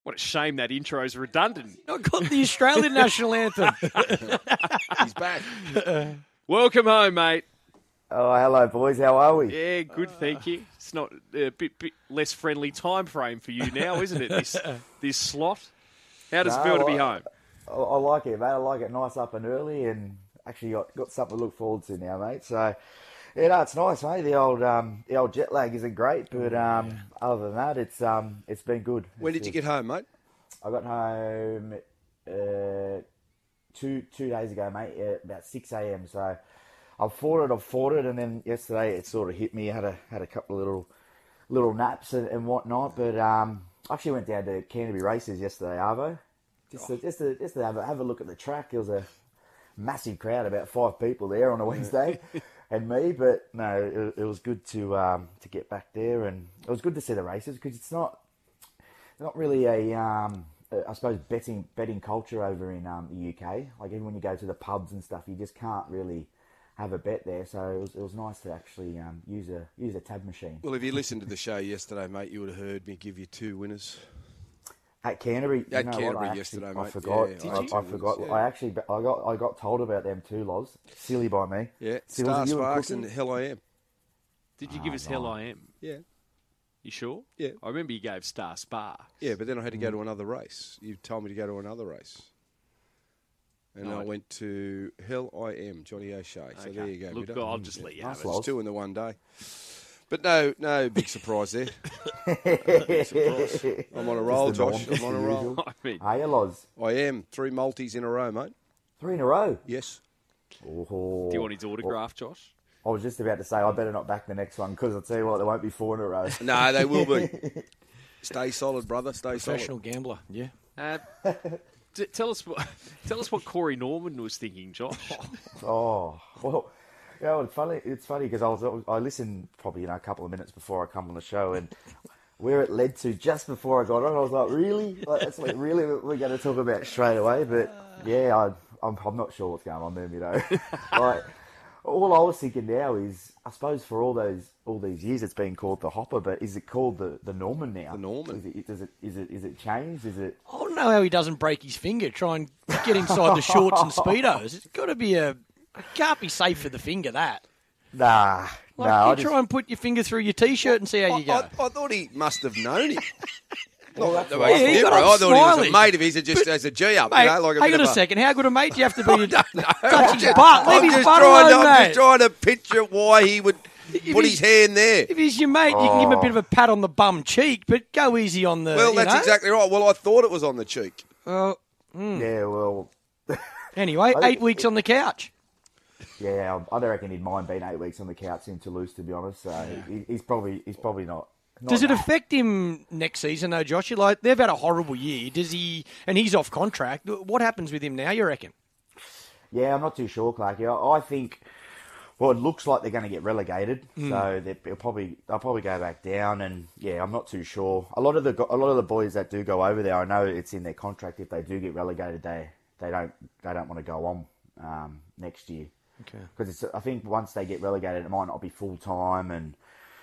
What a shame that intro's redundant. I got the Australian national anthem. He's back. Welcome home, mate. Oh, hello, boys. How are we? Yeah, good, thank you. It's not a bit less friendly time frame for you now, isn't it, this slot? How does it feel to be home? I like it, mate. I like it nice up and early, and actually got something to look forward to now, mate. So, yeah, no, it's nice, mate. The old jet lag isn't great, but other than that, it's been good. When did you get home, mate? I got home 2 days ago, mate, about 6 a.m. So I've fought it, and then yesterday it sort of hit me. I had a couple of little naps and whatnot, but I actually went down to Canterbury Races yesterday, Arvo, just to have a look at the track. There was a massive crowd, about 5 people there on a Wednesday, and me. But no, it was good to get back there, and it was good to see the races because it's not really a I suppose betting culture over in the UK. Like even when you go to the pubs and stuff, you just can't really have a bet there. So it was nice to actually use a tab machine. Well, if you listened to the show yesterday, mate, you would have heard me give you 2 winners. At Canterbury, Yesterday, mate. I forgot. Yeah, I forgot. Yeah. I got told about them too, Loz. Silly by me. Yeah, Silly, Star you Sparks cooking? and Hell I Am. Did you give us Hell I Am? Yeah. You sure? Yeah. I remember you gave Star Sparks. Yeah, but then I had to go to another race. You told me to go to another race. And I went to Hell I Am, Johnny O'Shea. So there you go. Look, I'll just let you have Nice, it. Loz. It's 2 in the one day. But no big surprise there. I'm on a roll, Josh. I'm on a roll. I mean, Are you, Loz? I am. 3 multis in a row, mate. 3 in a row. Yes. Oh. do you want his autograph, Josh? I was just about to say I better not back the next one because I'll tell you what, there won't be 4 in a row. No, they will be. Stay solid, brother. Stay Professional solid. gambler, yeah. Tell us what Corey Norman was thinking, Josh. Oh, well, you know, it's funny because I listened probably a couple of minutes before I come on the show, and where it led to just before I got on, I was like, really? Like, that's like really what we're going to talk about straight away? But yeah, I'm not sure what's going on there, you know. Like, all I was thinking now is, I suppose for all these years it's been called the Hopper, but is it called the Norman now? The Norman. Is it changed? Is it? I don't know how he doesn't break his finger. Try and get inside the shorts and speedos. It's got to be it can't be safe for the finger. That. Nah. Like you try and put your finger through your t-shirt and see how you go. I thought he must have known him. Well, that's The right. way he's Yeah, he different. got I on thought he was a smiling. mate of his that just as a G up, Mate, you know, like a hang bit on of a second. How good a mate do you have to be to touch his I'm butt? Leave his butt alone, I'm mate. just trying to picture why he would put his hand there. If he's your mate, you can give him a bit of a pat on the bum cheek, but go easy on the. Well, that's exactly right. Well, I thought it was on the cheek. Well, Yeah, well, anyway, I think- 8 weeks on the couch. yeah, I don't reckon he'd mind being 8 weeks on the couch in Toulouse, to be honest. So he's probably not. Does it that. affect him next season, though, Josh? Like they've had a horrible year. Does he? And he's off contract. What happens with him now? You reckon? Yeah, I'm not too sure, Clarky. I think. Well, it looks like they're going to get relegated, so they'll probably go back down. And yeah, I'm not too sure. A lot of the boys that do go over there, I know it's in their contract. If they do get relegated, they don't want to go on next year. Okay. Because I think once they get relegated, it might not be full time, and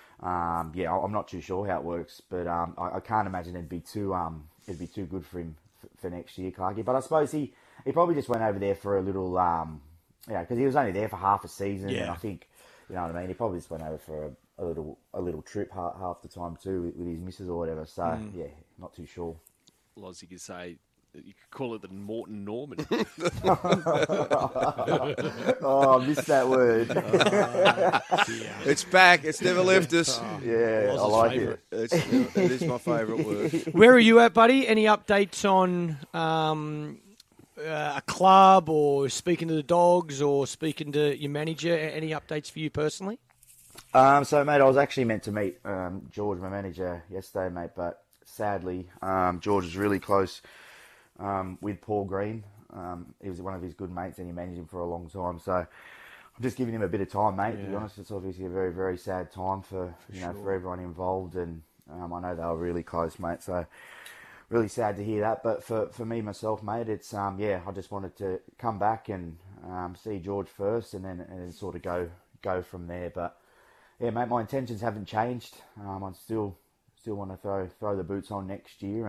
yeah, I'm not too sure how it works. But I can't imagine it'd be too good for him for next year, Clarky. But I suppose he probably just went over there for a little, because he was only there for half a season, Yeah. and I think, you know what I mean. He probably just went over for a little trip half the time too with his missus or whatever. So yeah, not too sure. Loz, you could say, you could call it the Morton Norman. Oh, I missed that word. It's back. It's never left us. Yeah, I Loz's like favourite. it. It is my favourite word. Where are you at, buddy? Any updates on a club or speaking to the Dogs or speaking to your manager? Any updates for you personally? So, mate, I was actually meant to meet George, my manager, yesterday, mate, but sadly, George is really close with Paul Green. He was one of his good mates, and he managed him for a long time. So, I'm just giving him a bit of time, mate. To be honest, it's obviously a very, very sad time for for everyone involved, and I know they were really close, mate. So, really sad to hear that. But for me myself, mate, it's I just wanted to come back and see George first, and then sort of go from there. But yeah, mate, my intentions haven't changed. I still want to throw the boots on next year, and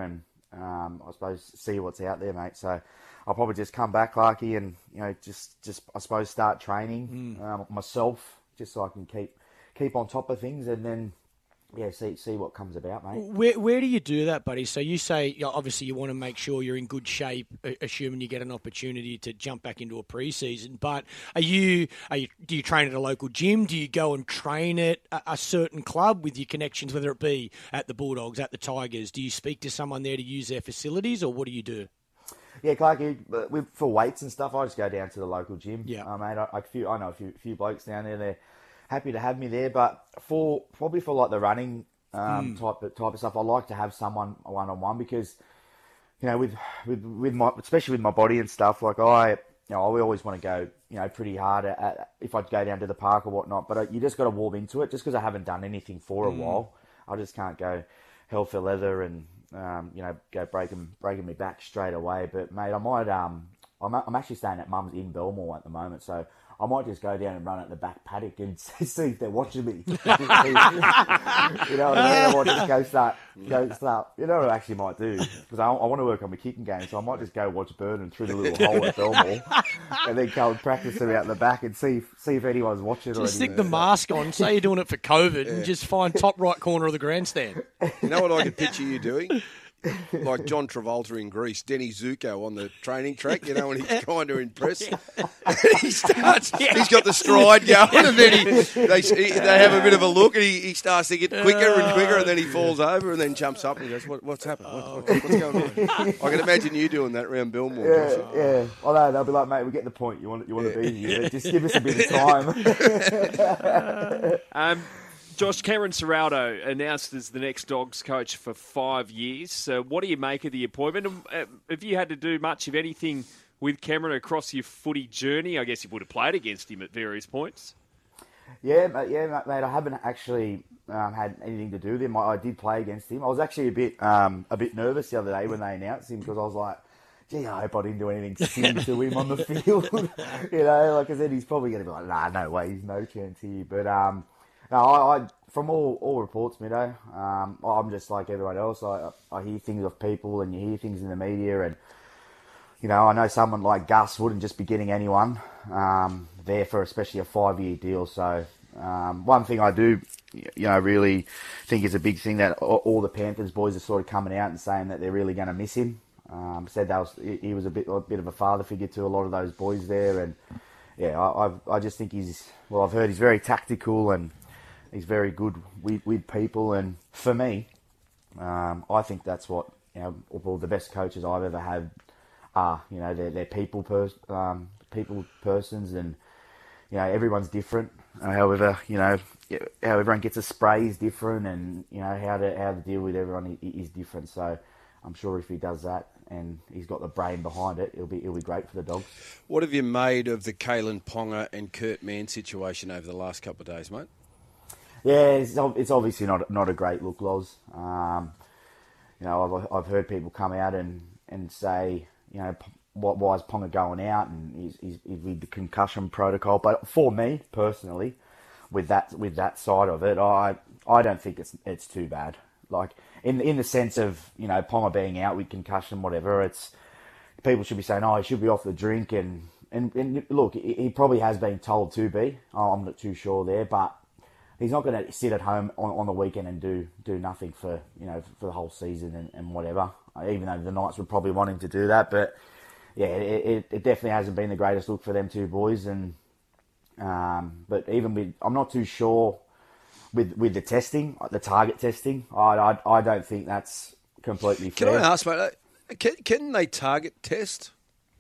I suppose, see what's out there, mate. So I'll probably just come back, Clarkie, and just I suppose start training myself, just so I can keep on top of things, and then see what comes about, mate. Where do you do that, buddy? So you say obviously you want to make sure you're in good shape, assuming you get an opportunity to jump back into a pre-season. But do you train at a local gym? Do you go and train at a certain club with your connections, whether it be at the Bulldogs, at the Tigers? Do you speak to someone there to use their facilities, or what do you do? Yeah, Clarkie, for weights and stuff, I just go down to the local gym. Yeah, mate. I know a few blokes down there. They're happy to have me there, but probably for like the running type of stuff, I like to have someone one-on-one, because with my, especially with my body and stuff, like I always want to go pretty hard at if I go down to the park or whatnot. But you just got to warm into it. Just because I haven't done anything for a while, I just can't go hell for leather and go breaking me back straight away. But mate, I might I'm actually staying at Mum's in Belmore at the moment, so I might just go down and run at the back paddock and see if they're watching me. You know what I mean? I might just go start. You know what I actually might do? Because I want to work on my kicking game, so I might just go watch Burnham through the little hole at Belmore, and then go and practice them out the back and see if anyone's watching. Just stick the mask on, say you're doing it for COVID, and just find top right corner of the grandstand. You know what I could picture you doing? Like John Travolta in Greece, Denny Zuko on the training track, when he's trying to impress. He starts, he's got the stride going, and then they have a bit of a look, and he starts to get quicker and quicker, and then he falls over and then jumps up and he goes, what's happened? What's going on? I can imagine you doing that around Belmore. Yeah. I know, they'll be like, mate, we get the point. You want to be here. Just give us a bit of time. Josh, Cameron Ciraldo announced as the next Dogs coach for 5 years. What do you make of the appointment? Have you had to do much of anything with Cameron across your footy journey? I guess you would have played against him at various points. Yeah, mate. I haven't actually had anything to do with him. I did play against him. I was actually a bit nervous the other day when they announced him, because I was like, gee, I hope I didn't do anything silly to him on the field. Like I said, he's probably going to be like, nah, no way, he's no chance here. But no, I from all reports, Middo, I'm just like everyone else. I hear things of people, and you hear things in the media, and I know someone like Gus wouldn't just be getting anyone there for especially a 5-year deal. So one thing I do, really think is a big thing, that all the Panthers boys are sort of coming out and saying that they're really going to miss him. Said he was a bit of a father figure to a lot of those boys there, and I just think I've heard he's very tactical, and he's very good with people, and for me, I think that's what the best coaches I've ever had are. They're people persons, and everyone's different. However, how everyone gets a spray is different, and how to deal with everyone is different. So I'm sure if he does that and he's got the brain behind it, it'll be great for the Dogs. What have you made of the Kalen Ponga and Kurt Mann situation over the last couple of days, mate? Yeah, it's obviously not a great look, Loz. I've heard people come out and say, why is Ponga going out, and he's with the concussion protocol. But for me personally, with that side of it, I don't think it's too bad. Like in the sense of Ponga being out with concussion, whatever. It's people should be saying, he should be off the drink, and look, he probably has been told to be. I'm not too sure there, but he's not going to sit at home on the weekend and do nothing for the whole season and whatever. Even though the Knights would probably want him to do that, but yeah, it definitely hasn't been the greatest look for them two boys. And but even with, I'm not too sure with the testing, the target testing. I don't think that's completely fair. Can I ask, mate? Can they target test?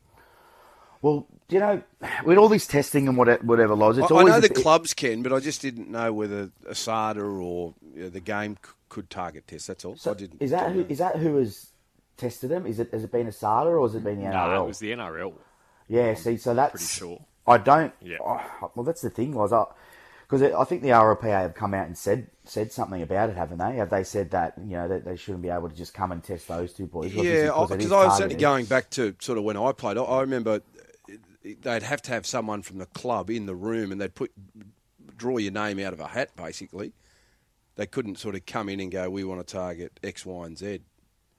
Well, with all this testing and whatever, Loz, it's always... I know the clubs can, but I just didn't know whether ASADA or the game could target test. That's all. So is that who has tested them? Has it been ASADA or has it been the NRL? No, it was the NRL. Yeah, see, so that's... Pretty sure. I don't... Yeah. Well, that's the thing, Loz. Because I think the RLPA have come out and said something about it, haven't they? Have they said that that they shouldn't be able to just come and test those two boys? Yeah, because I was certainly going back to sort of when I played. I remember they'd have to have someone from the club in the room, and they'd draw your name out of a hat, basically. They couldn't sort of come in and go, we want to target X, Y, and Z.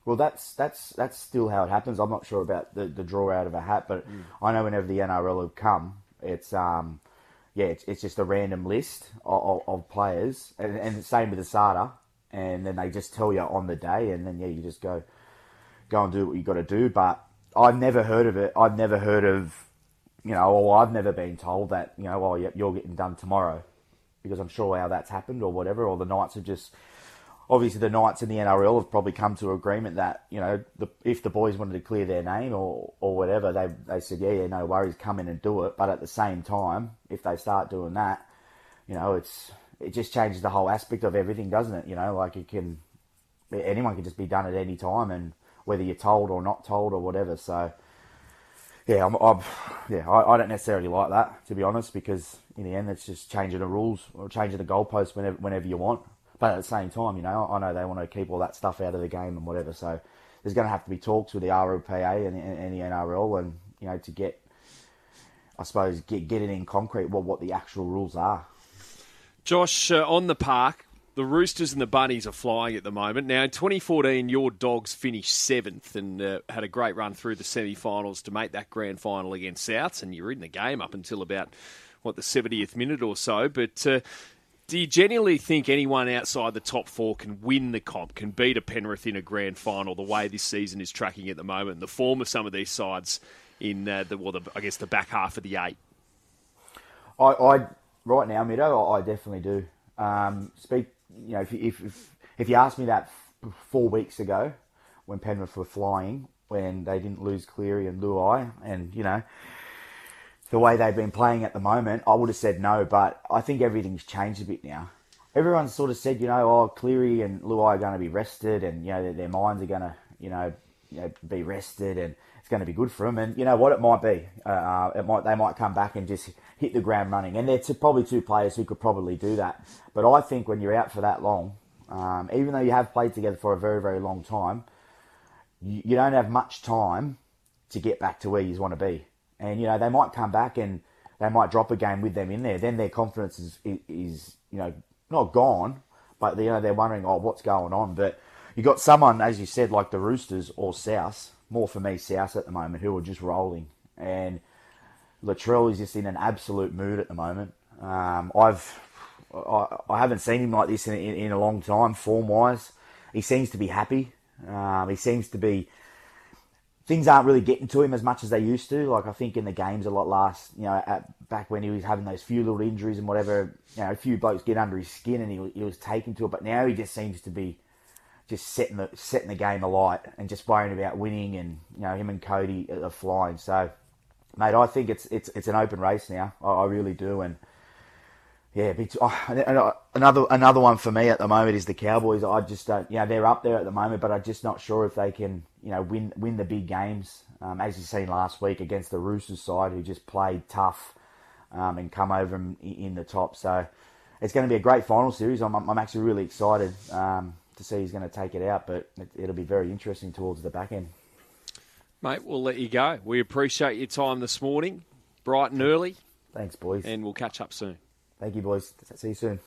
Well, that's still how it happens. I'm not sure about the draw out of a hat, but I know whenever the NRL have come, it's just a random list of players, and the same with the SADA, and then they just tell you on the day, and then you just go and do what you got to do. But I've never heard of it. I've never heard of, or I've never been told that, you're getting done tomorrow, because I'm sure how that's happened or whatever, or the Knights have just. Obviously, the Knights and the NRL have probably come to an agreement that, if the boys wanted to clear their name or whatever, they said, yeah, no worries, come in and do it. But at the same time, if they start doing that, it just changes the whole aspect of everything, doesn't it? Like anyone can just be done at any time, and whether you're told or not told or whatever. So, yeah, I don't necessarily like that, to be honest, because in the end, it's just changing the rules or changing the goalposts whenever you want. But at the same time, I know they want to keep all that stuff out of the game and whatever. So there's going to have to be talks with the RLPA and the NRL, and to get, I suppose, get it in concrete what the actual rules are. Josh, on the park, the Roosters and the Bunnies are flying at the moment. Now, in 2014, your Dogs finished 7th and had a great run through the semi-finals to make that grand final against Souths, and you were in the game up until about, the 70th minute or so. But do you genuinely think anyone outside the top 4 can win the comp, can beat a Penrith in a grand final the way this season is tracking at the moment, the form of some of these sides in the back half of the 8? I right now, Mido, I definitely do. If you asked me that 4 weeks ago when Penrith were flying, when they didn't lose Cleary and Luai, and the way they've been playing at the moment, I would have said no, but I think everything's changed a bit now. Everyone's sort of said, Cleary and Luai are going to be rested, and their minds are going to, be rested, and it's going to be good for them. And you know what, it might be. They might come back and just hit the ground running, and they're probably 2 players who could probably do that. But I think when you're out for that long, even though you have played together for a very, very long time, you don't have much time to get back to where you want to be. And, they might come back and they might drop a game with them in there. Then their confidence is not gone, but, they're wondering, what's going on? But you got someone, as you said, like the Roosters or Souths, more for me, Souths at the moment, who are just rolling. And Latrell is just in an absolute mood at the moment. I haven't seen him like this in a long time, form-wise. He seems to be happy. He seems to be... Things aren't really getting to him as much as they used to. Like, I think in the games a lot back when he was having those few little injuries and whatever, a few blokes get under his skin and he was taken to it. But now he just seems to be just setting the game alight and just worrying about winning, and, him and Cody are flying. So, mate, I think it's an open race now. I really do. And yeah, another one for me at the moment is the Cowboys. I just don't, they're up there at the moment, but I'm just not sure if they can, win the big games. As you've seen last week against the Roosters side, who just played tough and come over in the top. So it's going to be a great final series. I'm actually really excited to see who's going to take it out, but it'll be very interesting towards the back end. Mate, we'll let you go. We appreciate your time this morning, bright and early. Thanks, boys. And we'll catch up soon. Thank you, boys. See you soon.